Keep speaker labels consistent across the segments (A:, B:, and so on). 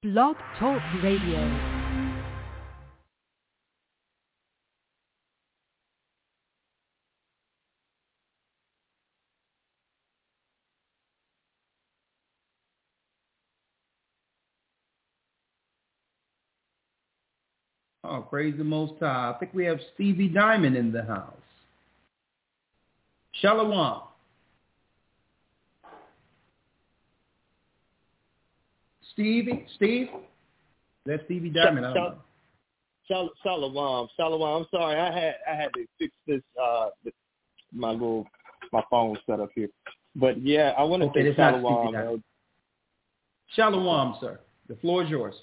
A: Blog Talk Radio.
B: Oh, praise the Most High. I think we have Stevie Diamond in the house. Shalom. Steve? That's Stevie Diamond. I don't know.
C: Shalom. I'm sorry, I had to fix this. My phone set up here, but yeah, I want to say shalom.
B: Shalom, sir. The floor is yours.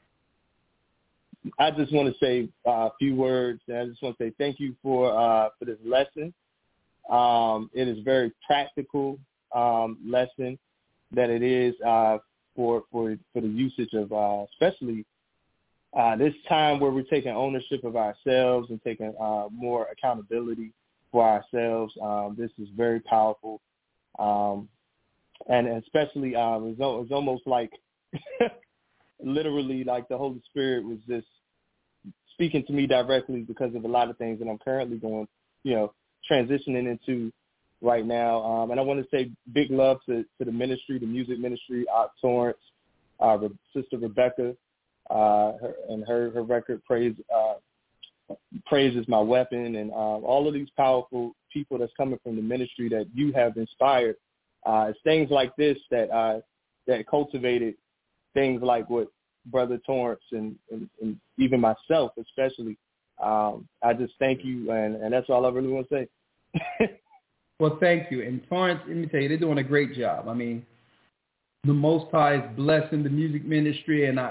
C: I just want to say a few words, and I just want to say thank you for this lesson. It is a very practical lesson that it is for the usage of especially this time where we're taking ownership of ourselves and taking more accountability for ourselves. This is very powerful, and especially it's almost like literally like the Holy Spirit was just speaking to me directly because of a lot of things that I'm currently going, transitioning into right now. And I want to say big love to the ministry, the music ministry, Torrance, Sister Rebecca, her record Praise is My Weapon, and all of these powerful people that's coming from the ministry that you have inspired. It's things like this that cultivated things like what Brother Torrance and even myself especially. I just thank you, and that's all I really want to say.
B: Well, thank you. And Torrance, let me tell you, they're doing a great job. I mean, the Most High is blessing the music ministry, and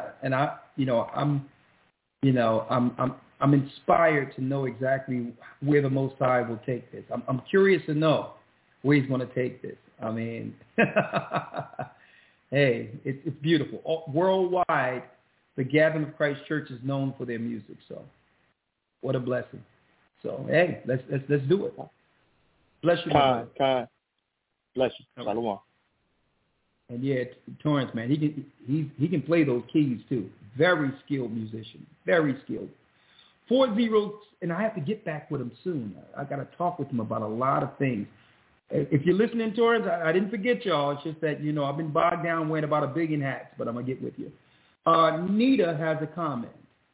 B: I'm inspired to know exactly where the Most High will take this. I'm curious to know where He's going to take this. I mean, hey, it's beautiful. Worldwide, the Gathering of Christ Church is known for their music. So, what a blessing. So, hey, let's do it. Bless you,
C: Kind. Bless you. Shalom.
B: And yeah, Torrance, man, he can play those keys too. Very skilled musician. Very skilled. 40, and I have to get back with him soon. I got to talk with him about a lot of things. If you're listening, Torrance, I didn't forget y'all. It's just that, I've been bogged down wearing about a billion hats, but I'm going to get with you. Nita has a comment.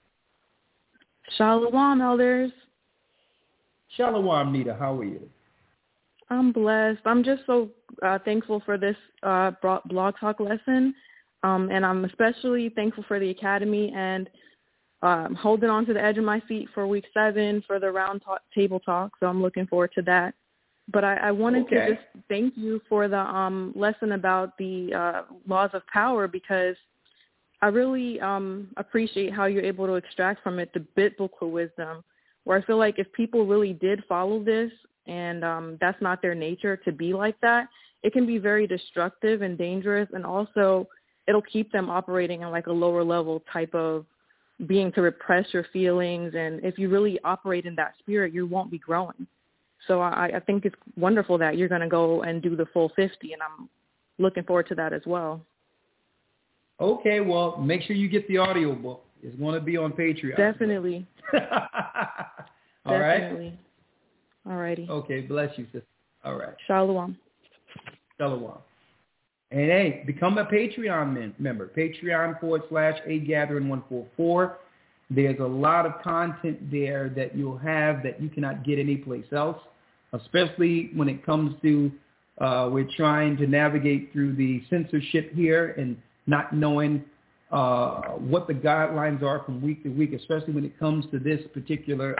D: Shalom, elders.
B: Shalom, Nita. How are you?
D: I'm blessed. I'm just so thankful for this blog talk lesson, and I'm especially thankful for the Academy and holding on to the edge of my seat for week 7 for the round table talk, so I'm looking forward to that. But I wanted to just thank you for the lesson about the laws of power, because I really appreciate how you're able to extract from it the biblical wisdom, where I feel like if people really did follow this, and that's not their nature to be like that, it can be very destructive and dangerous, and also it'll keep them operating in like a lower level type of being to repress your feelings, and if you really operate in that spirit, you won't be growing. So I think it's wonderful that you're going to go and do the full 50, and I'm looking forward to that as well.
B: Okay, well, make sure you get the audio book. It's going to be on Patreon.
D: Definitely.
B: All
D: Definitely.
B: right?
D: All righty.
B: Okay, bless you, sister. All right.
D: Shalom.
B: Shalom. And hey, become a Patreon member. Patreon.com/agathering144. There's a lot of content there that you'll have that you cannot get anyplace else, especially when it comes to we're trying to navigate through the censorship here and not knowing what the guidelines are from week to week, especially when it comes to this particular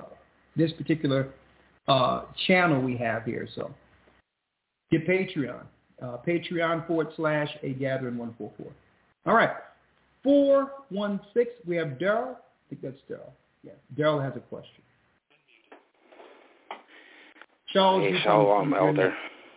B: channel we have here. So get Patreon. Patreon.com/agathering144. All right. 416, we have Daryl. I think that's Daryl. Yeah, Daryl has a question. Charles,
E: hey, Shalom, Elder.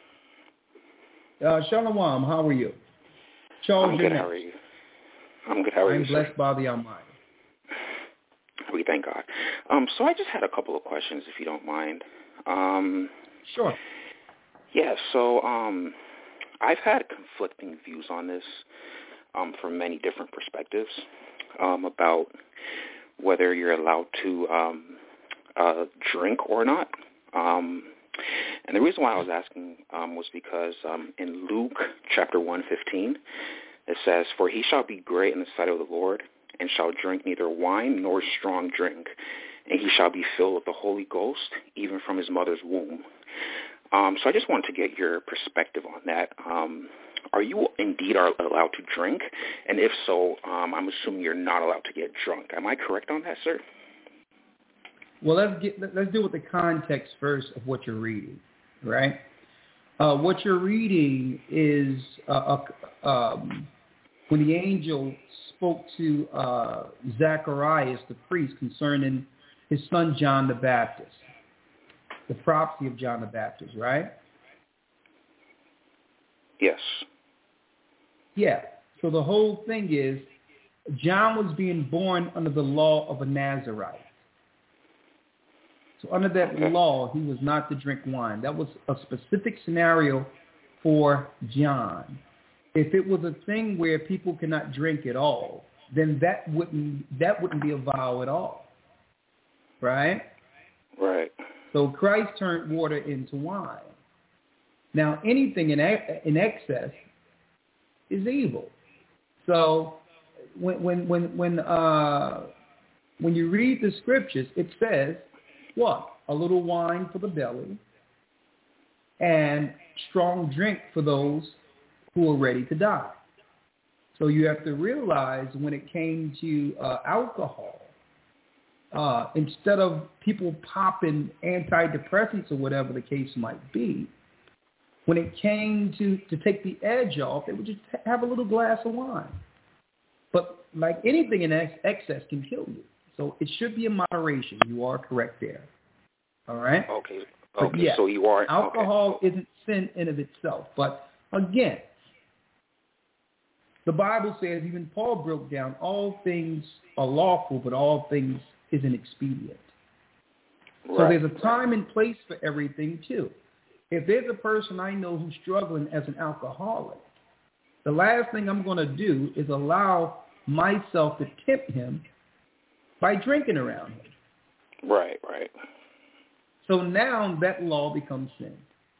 B: Shalom, how are you? Charles,
E: I'm good, how are you? I'm good, how are you,
B: I'm blessed by the Almighty.
E: We thank God. So I just had a couple of questions, if you don't mind.
B: Sure.
E: Yeah, so I've had conflicting views on this. from many different perspectives about whether you're allowed to drink or not. And the reason why I was asking was because in Luke chapter 1:15, it says, "For he shall be great in the sight of the Lord, and shall drink neither wine nor strong drink, and he shall be filled with the Holy Ghost, even from his mother's womb." So I just wanted to get your perspective on that. Are you indeed allowed to drink? And if so, I'm assuming you're not allowed to get drunk. Am I correct on that, sir?
B: Well, let's deal with the context first of what you're reading, right? What you're reading is when the angel spoke to Zacharias, the priest, concerning his son John the Baptist, the prophecy of John the Baptist, right?
E: Yes.
B: Yeah. So the whole thing is John was being born under the law of a Nazarite. So under that law, he was not to drink wine. That was a specific scenario for John. If it was a thing where people cannot drink at all, then that wouldn't be a vow at all, right?
E: Right.
B: So Christ turned water into wine. Now anything in excess is evil. So when you read the scriptures, it says, what? A little wine for the belly and strong drink for those who are ready to die. So you have to realize when it came to alcohol, instead of people popping antidepressants or whatever the case might be, when it came to take the edge off, they would just have a little glass of wine. But like anything in excess can kill you. So it should be in moderation. You are correct there. All right?
E: Okay.
B: But yeah,
E: so you are...
B: alcohol isn't sin in of itself. But again, the Bible says, even Paul broke down, all things are lawful, but all things isn't expedient. Right. So there's a time and place for everything too. If there's a person I know who's struggling as an alcoholic, the last thing I'm going to do is allow myself to tempt him by drinking around him.
E: Right, right.
B: So now that law becomes sin.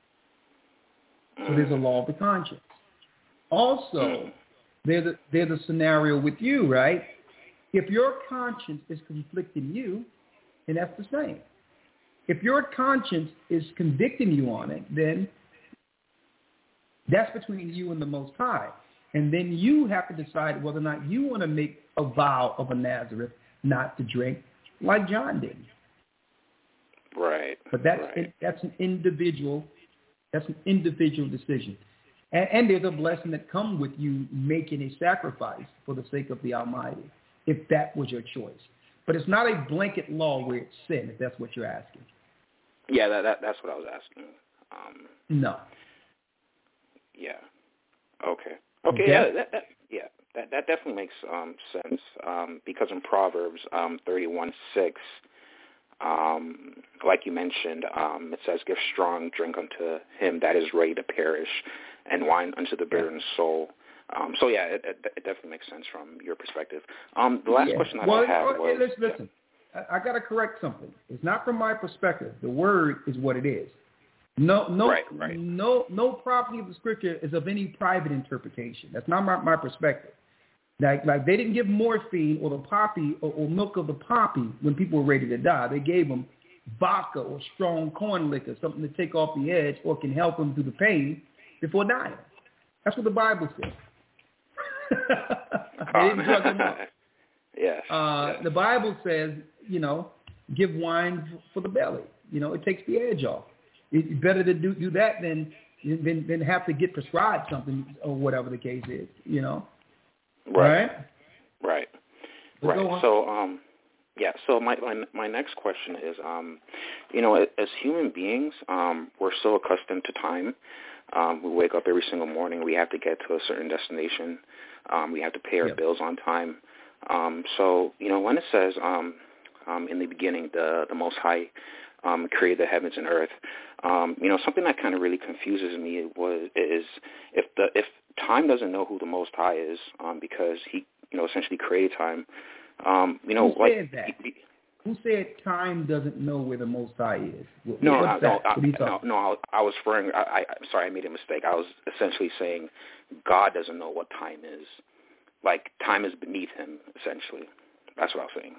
B: So there's a law of the conscience. Also, there's a scenario with you, right? If your conscience is conflicting you, then that's the same. If your conscience is convicting you on it, then that's between you and the Most High. And then you have to decide whether or not you want to make a vow of a Nazareth not to drink like John did.
E: Right.
B: But that's an individual decision. And there's a blessing that comes with you making a sacrifice for the sake of the Almighty, if that was your choice. But it's not a blanket law where it's sin, if that's what you're asking.
E: Yeah, that's what I was asking.
B: No.
E: Yeah. Okay. Okay. That definitely makes sense because in Proverbs 31:6, like you mentioned, it says, "Give strong drink unto him that is ready to perish, and wine unto the bitter in soul." So yeah, it definitely makes sense from your perspective. The last question that I had was...
B: Listen. I got to correct something. It's not from my perspective. The word is what it is. No property of the scripture is of any private interpretation. That's not my perspective. Like they didn't give morphine or the poppy or milk of the poppy when people were ready to die. They gave them vodka or strong corn liquor, something to take off the edge or can help them through the pain before dying. That's what the Bible says. They didn't drug them up.
E: Yes.
B: The Bible says, give wine for the belly. It takes the edge off. It's better to do that than have to get prescribed something or whatever the case is, Right.
E: So, so my next question is, as human beings, we're so accustomed to time. We wake up every single morning. We have to get to a certain destination. We have to pay our bills on time. So, when it says in the beginning, the Most High created the heavens and earth. Something that kind of really confuses me is if time doesn't know who the Most High is, because he, essentially created time.
B: Who said that? Who said time doesn't know where the Most High is?
E: I was referring. I'm sorry, I made a mistake. I was essentially saying God doesn't know what time is. Like time is beneath him, essentially. That's what I was saying.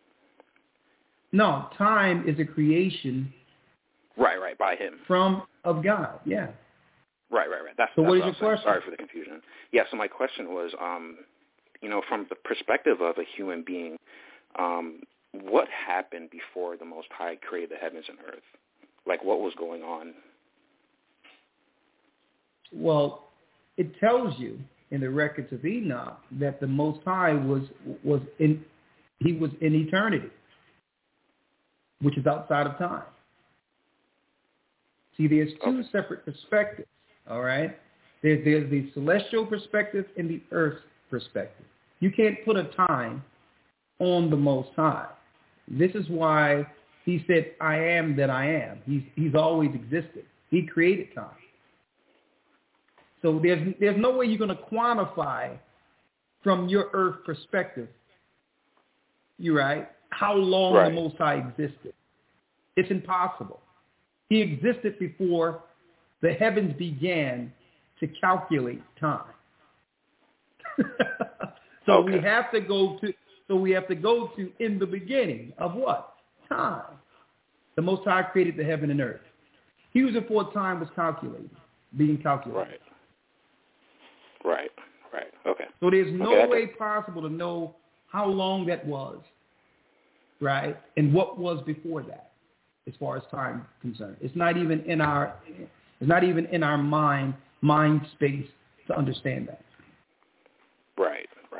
B: No, time is a creation.
E: Right, by him.
B: Of God, yeah.
E: Right. That's
B: what is
E: your
B: question?
E: Sorry for the confusion. Yeah, so my question was, from the perspective of a human being, what happened before the Most High created the heavens and earth? Like, what was going on?
B: Well, it tells you in the records of Enoch that the Most High was in eternity, which is outside of time. See, there's two separate perspectives, all right? There's the celestial perspective and the earth perspective. You can't put a time on the Most High. This is why he said, I am that I am. He's always existed. He created time. So there's no way you're going to quantify from your earth perspective, you're right, how long the Most High existed. It's impossible. He existed before the heavens began to calculate time. We have to go to in the beginning of what? Time. The Most High created the heaven and earth. He was before time was being calculated.
E: Right. Okay.
B: So there's no way possible to know how long that was, right? And what was before that, as far as time concerned. It's not even in our mind space to understand that.
E: Right.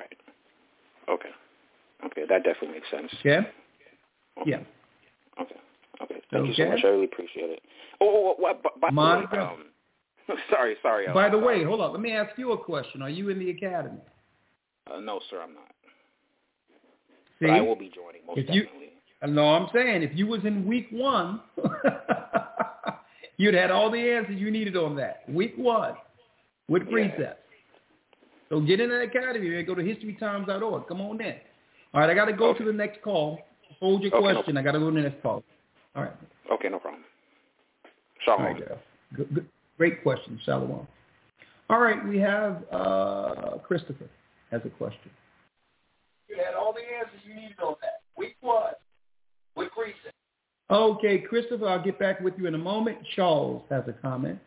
E: Okay, that definitely makes sense.
B: Yeah?
E: Okay.
B: Yeah.
E: Okay. Thank you so much. I really appreciate it. By the way, sorry.
B: By the way, hold on. Let me ask you a question. Are you in the academy?
E: No, sir, I'm not.
B: See?
E: But I will be joining, most definitely.
B: No, I'm saying if you was in week 1, you'd had all the answers you needed on that. Week 1 with precepts. So get in the academy, man. Go to historytimes.org. Come on in. All right, I got to go to the next call. Hold your question. No, I got to go to the next call. All right.
E: Okay, no problem. Shalom.
B: All right, good. Great question, Shalom. All right, we have Christopher has a question. You had all the answers you needed on that. Week 1 with precepts. Okay, Christopher, I'll get back with you in a moment. Charles has a comment.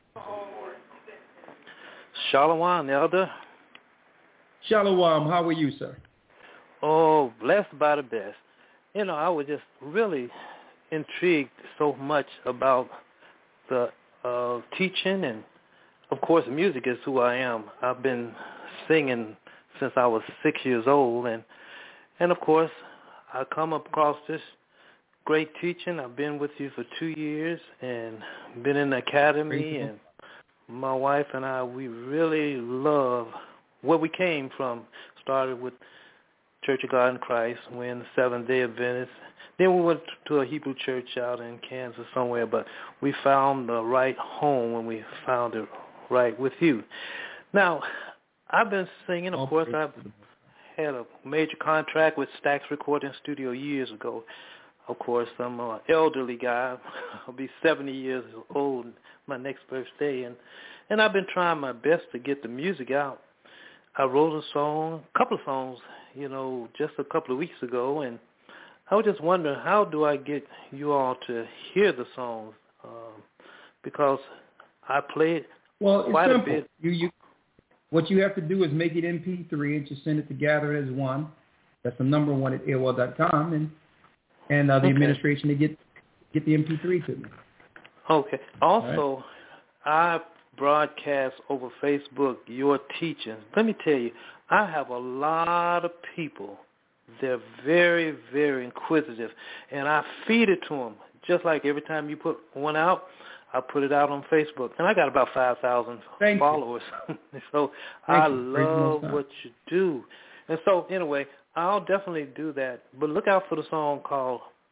F: Shalom, Elder.
B: Shalom, how are you, sir?
F: Oh, blessed by the best. I was just really intrigued so much about the teaching, and of course music is who I am. I've been singing since I was 6 years old, and of course I come across this great teaching. I've been with you for 2 years and been in the academy, and my wife and I, we really love where we came from. Started with Church of God in Christ. We're in the Seventh-day Adventist. Then we went to a Hebrew church out in Kansas somewhere, but we found the right home when we found it right with you. Now, I've been singing. Of course, I've had a major contract with Stax Recording Studio years ago. Of course, I'm an elderly guy. I'll be 70 years old my next birthday, and I've been trying my best to get the music out. I wrote a couple of songs, just a couple of weeks ago, and I was just wondering, how do I get you all to hear the songs? Because I played quite a bit.
B: What you have to do is make it MP3 and just send it to Gather As One. That's the number 1 at AOL.com, and the administration to get the MP3 to me.
F: Okay. Also, I broadcast over Facebook your teachings. Let me tell you, I have a lot of people. They're very, very inquisitive, and I feed it to them. Just like every time you put one out, I put it out on Facebook, and I got about 5,000 followers. So I love what you do. And so, anyway, I'll definitely do that. But look out for the song called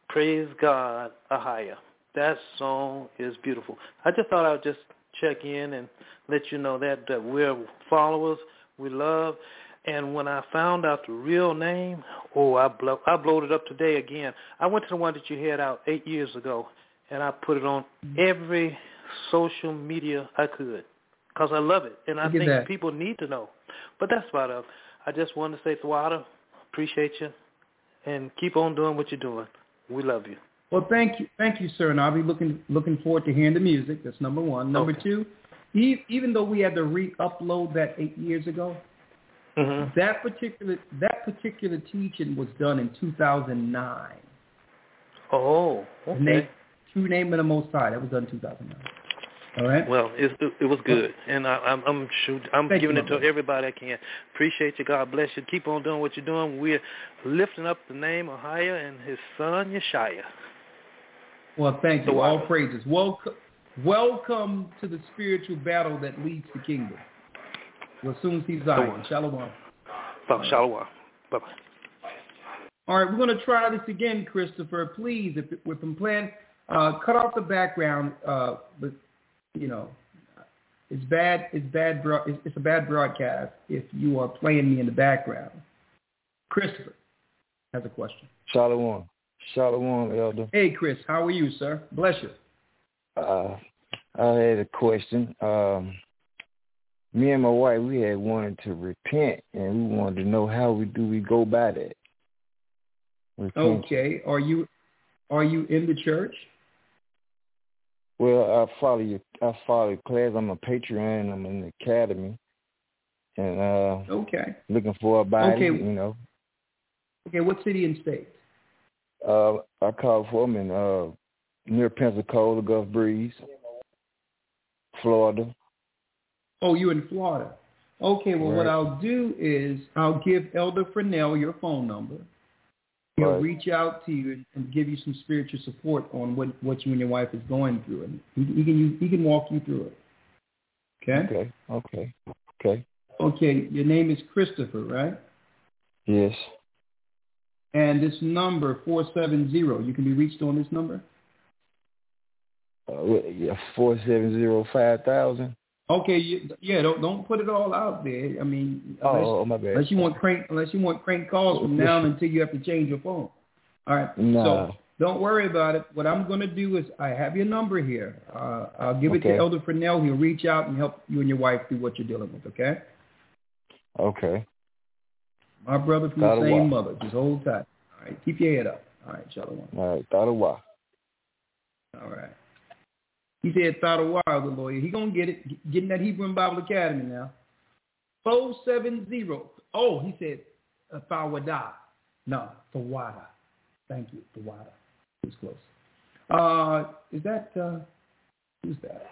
F: Praise God, Ahaya. That song is beautiful. I just thought I would just check in and let you know that we're followers, we love. And when I found out the real name, I blowed it up today again. I went to the one that you had out 8 years ago, and I put it on every social media I could because I love it, and I think people need to know. But that's about it. I just wanted to say, Thawada, appreciate you, and keep on doing what you're doing. We love you.
B: Well, thank you, sir, and I'll be looking forward to hearing the music. That's number one. Number two, even though we had to re-upload that 8 years ago, that particular teaching was done in 2009.
F: Oh, okay.
B: True Name of the Most High. That was done in 2009. All right.
F: Well, it was good, and I'm giving it to everybody I can. Appreciate you. God bless you. Keep on doing what you're doing. We're lifting up the name of Ahaya and his son Yeshaya.
B: Well, thank you. All praises. Welcome to the spiritual battle that leads the kingdom. We'll soon see Zion. Shalom.
F: Shalom. Bye-bye.
B: All right, we're going to try this again, Christopher. Please, if I'm playing, cut off the background. But you know, it's a bad broadcast if you are playing me in the background. Christopher has a question.
G: Shalom, Elder.
B: Hey, Chris, how are you, sir? Bless you.
G: I had a question. Me and my wife, we had wanted to repent, and we wanted to know how we go by that. Repent.
B: Okay. Are you in the church?
G: Well, I follow class. I'm a Patreon. I'm in the academy, and looking for a body.
B: Okay.
G: You know.
B: Okay. What city and state?
G: I called for them in near Pensacola, Gulf Breeze, Florida.
B: Oh, you're in Florida. Okay, well, What I'll do is I'll give Elder Fresnel your phone number. He'll reach out to you and give you some spiritual support on what you and your wife is going through, and he can walk you through it. Okay?
G: Okay.
B: Okay, your name is Christopher, right?
G: Yes.
B: And this number, 470, you can be reached on this number?
G: 470-5000.
B: Okay, don't put it all out there. I mean,
G: my bad.
B: Unless you want crank calls from now until you have to change your phone. All right.
G: Nah.
B: So don't worry about it. What I'm going to do is I have your number here. I'll give it to Elder Fresnel. He'll reach out and help you and your wife through what you're dealing with. Okay.
G: Okay.
B: My brother from the same mother. Just hold tight. All right. Keep your head up. All right, Shalom.
G: All right. Tadawa.
B: All right. He said, Tadawa, the lawyer. He going to get it. Getting that Hebrew Bible Academy now. 470. Oh, he said, Thawada. No, Thawada. Thank you, Thawada. It was close. Is that, who's that?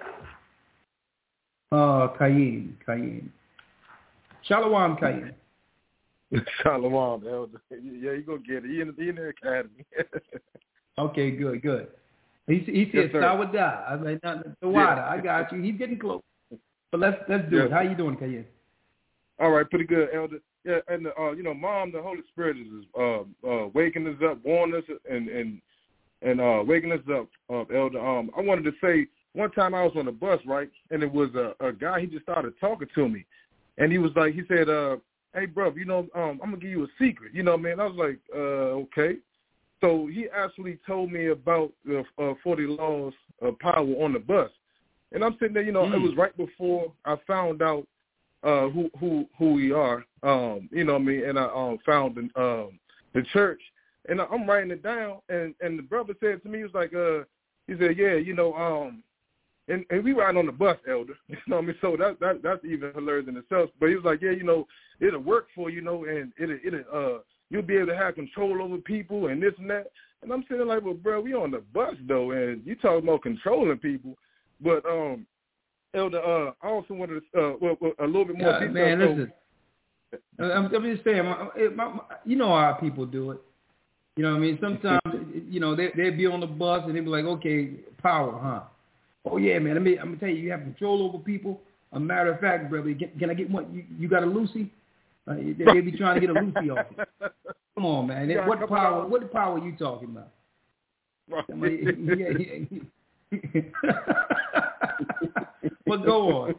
B: Kayin. Shalom, Kayin.
H: Shalom, Elder. Yeah, you going to get it. He in the academy.
B: Okay, good. He said Thawada. I mean, Thawada. I got you. He's getting close. But let's do it. How you doing, Kayin?
H: All right, pretty good, Elder. Yeah, and Mom, the Holy Spirit is waking us up, warning us, and waking us up, Elder. I wanted to say one time I was on the bus, right, and it was a guy. He just started talking to me, and he was like, he said, "Hey, bro, I'm gonna give you a secret." You know what I mean? I was like, okay. So he actually told me about the 40 laws of power on the bus, and I'm sitting there. It was right before I found out who we are, you know what I mean, and I found the church, and I'm writing it down, and the brother said to me, he was like, he said, yeah, and we ride on the bus, Elder, you know what I mean, so that's even hilarious in itself, but he was like, yeah, it'll work for you, and it'll you'll be able to have control over people and this and that, and I'm sitting like, well, bro, we on the bus though, and you talking about controlling people, but Elder, I also wanted to a little bit more detail.
B: Man, listen. I'm just saying, you know how people do it. You know what I mean? Sometimes, they'd be on the bus and they'd be like, okay, power, huh? Oh, yeah, man, I'm going to tell you, you have control over people. A matter of fact, brother, can I get one? You got a Lucy? They be trying to get a Lucy off you. Come on, man. What power are you talking about? But go on.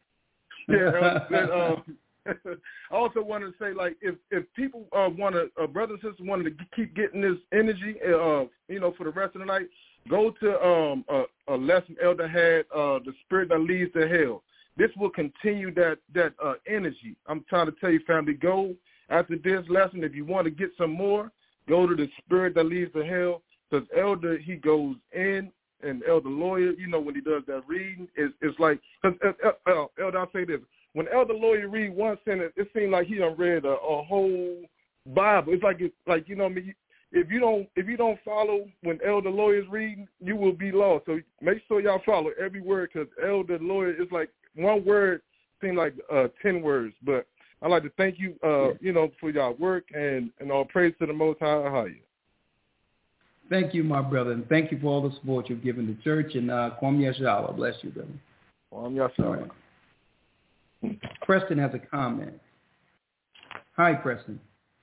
H: I also wanted to say, like, if people want to, brothers and sisters wanted to keep getting this energy, for the rest of the night, go to a lesson Elder had, The Spirit That Leads to Hell. This will continue that energy. I'm trying to tell you, family, go after this lesson. If you want to get some more, go to The Spirit That Leads to Hell, because Elder, he goes in, and Elder Lawyer, when he does that reading, it's like, because Elder, I'll say this. When Elder Lawyer read one sentence, it seems like he done read a whole Bible. It's like if you don't follow when Elder Lawyer's reading, you will be lost. So make sure y'all follow every word, because Elder Lawyer is like one word seems like 10 words. But I'd like to thank you, for y'all work, and all praise to the Most High.
B: Thank you, my brother, and thank you for all the support you've given the church. And Kwam Yashala, bless you, brother.
H: Kwam Yashala.
B: Preston has a comment. Hi, Preston.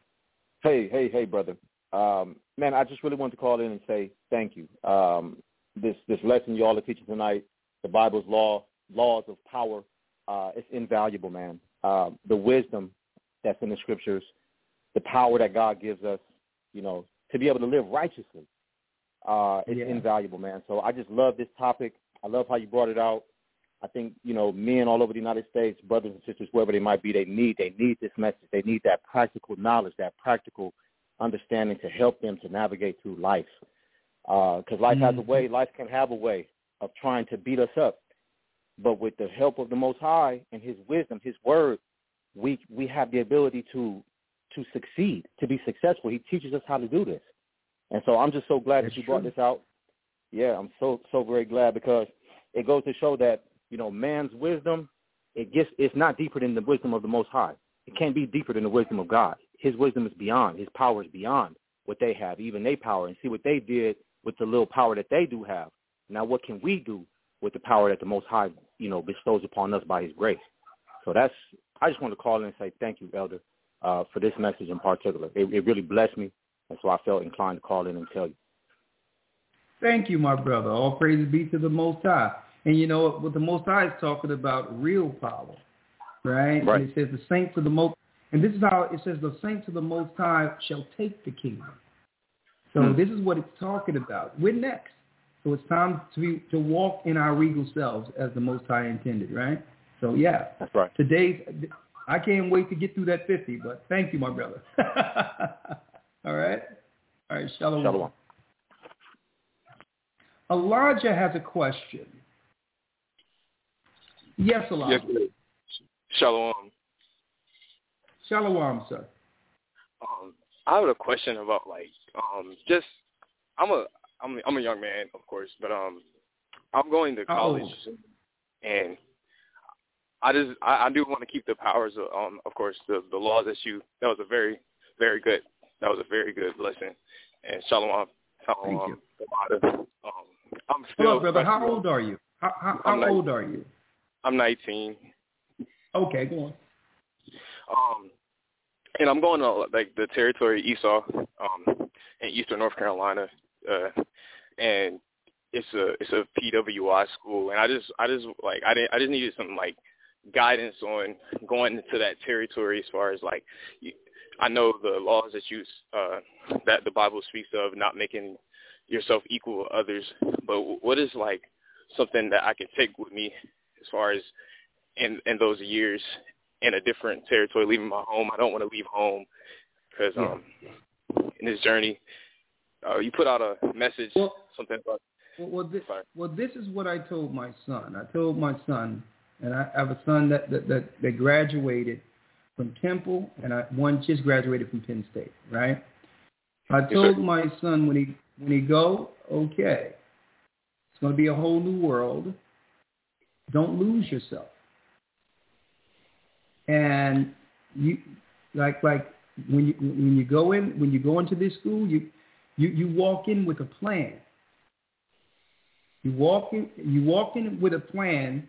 I: Hey, brother. Man, I just really wanted to call in and say thank you. This lesson you all are teaching tonight, the Bible's laws of power, it's invaluable, man. The wisdom that's in the scriptures, the power that God gives us, to be able to live righteously, it's invaluable, man. So I just love this topic. I love how you brought it out. I think, men all over the United States, brothers and sisters, wherever they might be, they need this message. They need that practical knowledge, that practical understanding to help them to navigate through life. Because life has a way, life can have a way of trying to beat us up. But with the help of the Most High and his wisdom, his word, we have the ability to succeed, to be successful. He teaches us how to do this. And so I'm just so glad that you brought this out. Yeah, I'm so very glad, because it goes to show that, man's wisdom, it's not deeper than the wisdom of the Most High. It can't be deeper than the wisdom of God. His wisdom is beyond. His power is beyond what they have, even their power, and see what they did with the little power that they do have. Now, what can we do with the power that the Most High, bestows upon us by his grace? So I just want to call in and say thank you, Elder, for this message in particular. It really blessed me, and so I felt inclined to call in and tell you.
B: Thank you, my brother. All praises be to the Most High. And what the Most High is talking about, real power, right? And it says the saints of the Most, and this is how it says, the saints of the Most High shall take the kingdom. So this is what it's talking about. We're next. So it's time to walk in our regal selves as the Most High intended, right? So
I: that's right.
B: I can't wait to get through that 50, but thank you, my brother. All right? All right, shalom.
I: Shalom.
B: Elijah has a question. Yes, Elijah.
J: Yes, shalom.
B: Shalom, sir.
J: I have a question about I'm a young man, of course, but I'm going to college, and I do want to keep the powers of course, the laws that was a very, very good. That was a very good lesson. And shalom.
B: Thank you.
J: I'm still.
B: Hello, brother. How old are you? How old are you?
J: I'm 19.
B: Okay, go on.
J: And I'm going to the territory Esau, in Eastern North Carolina, and it's a PWI school, and I just needed some guidance on going into that territory as far as I know the laws that that the Bible speaks of, not making yourself equal with others, but what is something that I can take with me as far as in those years in a different territory, leaving my home? I don't want to leave home because in this journey, you put out a message, something about.
B: This is what I told my son. I told my son, and I have a son that graduated from Temple, and one just graduated from Penn State, right? I told my son when he go, okay, it's going to be a whole new world. Don't lose yourself. And you when you go into this school, you walk in with a plan. You walk in with a plan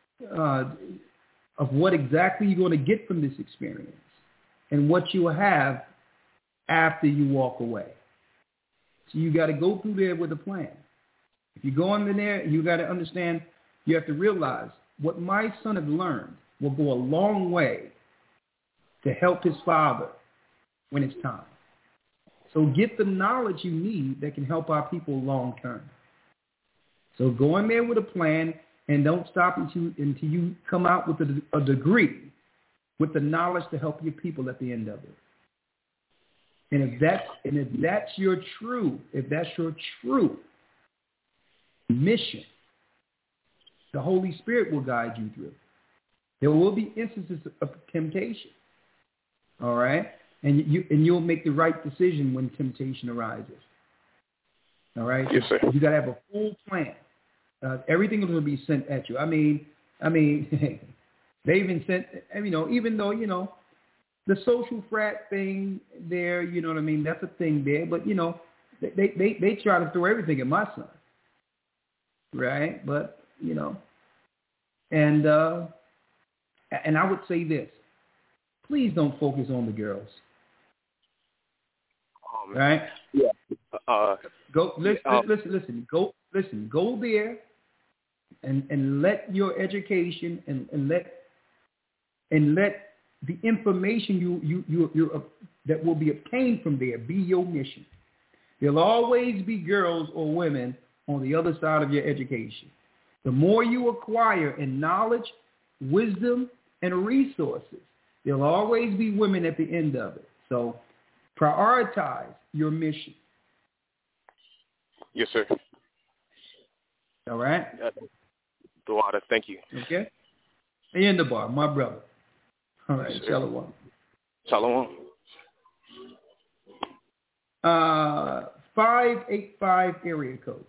B: of what exactly you're going to get from this experience and what you will have after you walk away. So you got to go through there with a plan. If you go in there, you got to understand, you have to realize what my son has learned will go a long way to help his father when it's time. So get the knowledge you need that can help our people long term. So go in there with a plan and don't stop until you come out with a degree with the knowledge to help your people at the end of it. And if that's your true mission, the Holy Spirit will guide you through. There will be instances of temptation. All right? And you'll make the right decision when temptation arises. All right?
J: Yes, sir.
B: You got to have a full plan. Everything will be sent at you. I mean, they even sent, even though, the social frat thing there, you know what I mean? That's a thing there. But, they try to throw everything at my son. Right? But, and I would say this. Please don't focus on the girls. Right?
J: Yeah.
B: Go listen. Go there and let your education and let the information you that will be obtained from there be your mission. There'll always be girls or women on the other side of your education. The more you acquire in knowledge, wisdom, and resources, there'll always be women at the end of it. So prioritize your mission.
J: Yes, sir.
B: All right?
J: Dawada, thank you.
B: Okay? And the bar, my brother. All right,
J: yes,
B: Shalom.
J: Shalom.
B: 585 area code.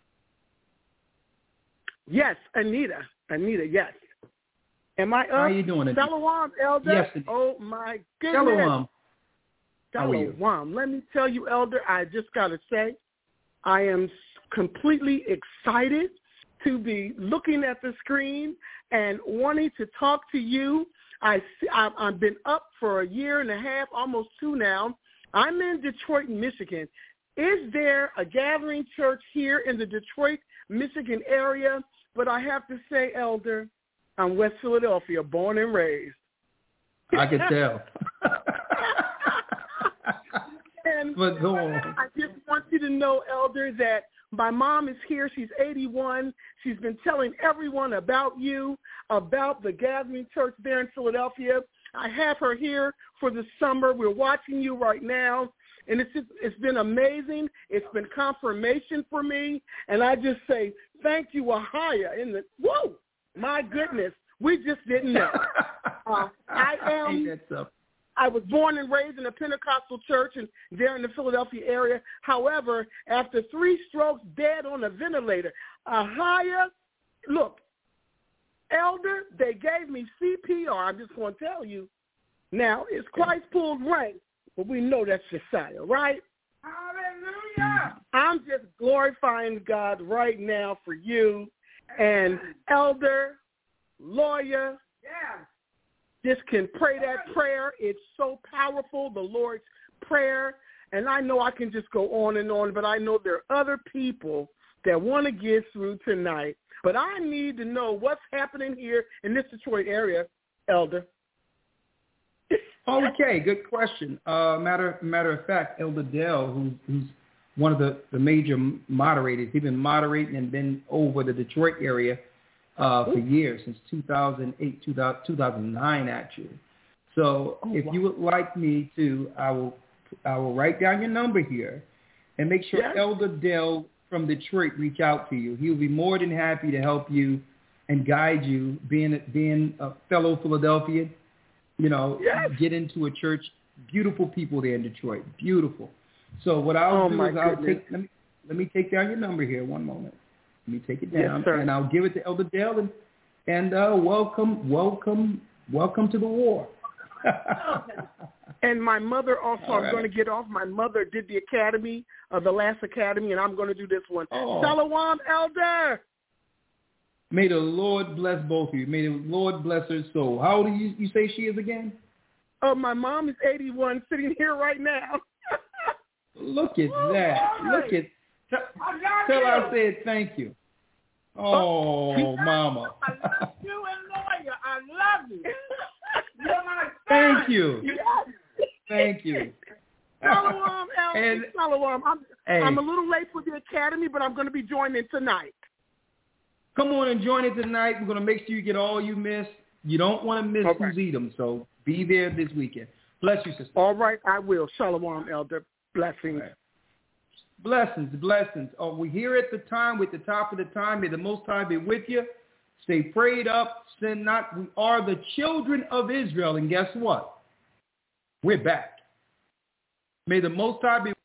K: Yes, Anita, yes. Am I up?
B: How you doing, Anita?
K: Shalom, Elder.
B: Yes, Anita.
K: Oh, my goodness.
B: Shalom. How are you?
K: Shalom. Let me tell you, Elder, I just got to say, I am completely excited to be looking at the screen and wanting to talk to you. I've been up for a year and a half, almost 2 now. I'm in Detroit, Michigan. Is there a gathering church here in the Detroit, Michigan area? But I have to say, Elder, I'm West Philadelphia, born and raised.
B: I can tell.
K: And
B: but go on.
K: I just want you to know, Elder, that my mom is here. She's 81. She's been telling everyone about you, about the Gathering Church there in Philadelphia. I have her here for the summer. We're watching you right now. And it's been amazing. It's been confirmation for me. And I just say, thank you, Ahaya. Whoa, my goodness. We just didn't know. I was born and raised in a Pentecostal church and there in the Philadelphia area. However, after 3 strokes, dead on a ventilator. Ahaya, look, Elder, they gave me CPR. I'm just going to tell you. Now, it's Christ pulled rank, but we know that's Josiah, right? Hallelujah. I'm just glorifying God right now for you. And Elder, lawyer, just can pray that prayer. It's so powerful, the Lord's Prayer. And I know I can just go on, but I know there are other people that want to get through tonight. But I need to know what's happening here in this Detroit area, Elder.
B: Okay, good question. Matter of fact, Elder Dell, who's one of the major moderators, he's been moderating and been over the Detroit area for years, since 2008, 2009 actually. So if you would like me to, I will write down your number here and make sure Elder Dell from Detroit reach out to you. He'll be more than happy to help you and guide you, being a fellow Philadelphian, get into a church. Beautiful people there in Detroit. Beautiful. So what I'll do is let me take down your number here. One moment. Let me take it down, and I'll give it to Elder Dell, and welcome to the war.
K: And my mother also, I'm going to get off. My mother did the academy, the last academy, and I'm going to do this one. Shalom, Elder.
B: May the Lord bless both of you. May the Lord bless her soul. How old do you say she is again?
K: Oh, my mom is 81, sitting here right now.
B: Look at that. Look at. Tell I said thank you. Oh, Mama.
K: I love you and Lawyer. I love you. You're my son.
B: Thank you. Thank you.
K: Shalom, Elder. Shalom. I'm a little late for the academy, but I'm going to be joining tonight.
B: Come on and join it tonight. We're going to make sure you get all you missed. You don't want to miss Who's Edom, so be there this weekend. Bless you, sister.
K: All right, I will. Shalom, Elder. Blessings.
B: Right. Blessings. Oh, we're here at the time, with the top of the time. May the Most High be with you. Stay prayed up. Sin not. We are the children of Israel, and guess what? We're back. May the Most High be